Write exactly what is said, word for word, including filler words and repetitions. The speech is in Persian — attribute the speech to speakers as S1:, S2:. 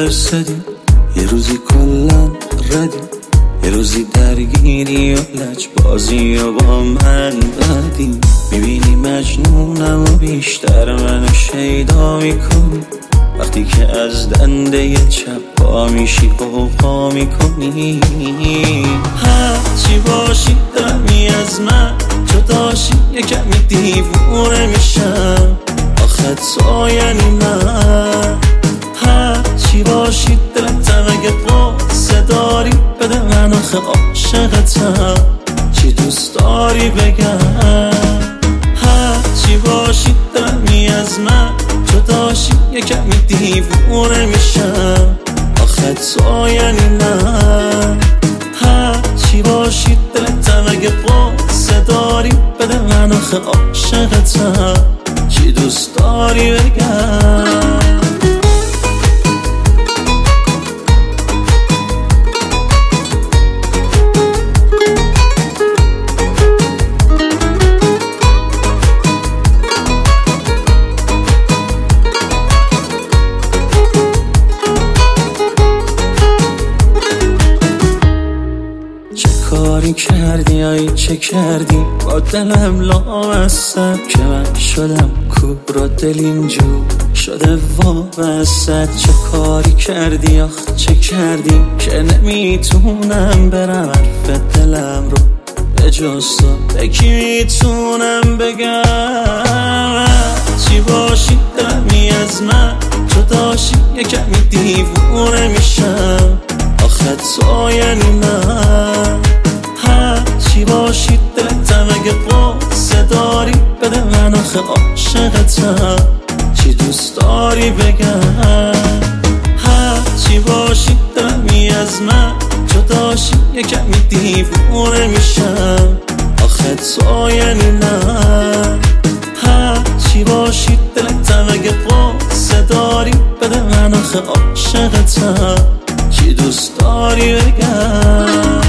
S1: درصدی، یه روزی کلن ردی، یه روزی درگیری و لج بازی و با من بدی. میبینی مجنونم و بیشتر منو شیدا میکنی، وقتی که از دنده چپ پا میشی قوقا میکنی. هرچی باشی دمی از من جداشی، یه کمی دیوونه میشم، آخه تو یعنی من. هرچی باشی دلتم، اگه قصه داری بده من، آخه عاشقتم، چی دوست داری بگم. هرچی باشی دمی از من جداشی، یه کمی دیوونه میشم، آخه تو یعنی من. هرچی باشی دلتم، اگه قصه داری بده من، آخه عاشقتم، چی دوست داری بگم. کاری کردی آی چه کردی با دلم لامصب، که من شدم کور و دل اینجور شده وابسته. چه کاری کردی آخ چه کردی که نمیتونم برم حرف دلم رو به جز تو به کی میتونم بگم. چی باشی دمی از من جداشی، یه کمی دیوونه میشم، آخه تو یعنی من. هرچی باشی دلتم، اگه قصه داری بده من، آخه عاشقتم، چی دوست داری بگم. هرچی باشی دمی از من جداشی، یه کمی دیوونه میشم، آخه تو یعنی من. هرچی باشی دلتم، اگه قصه داری بده من، آخه عاشقتم، چی دوست داری بگم.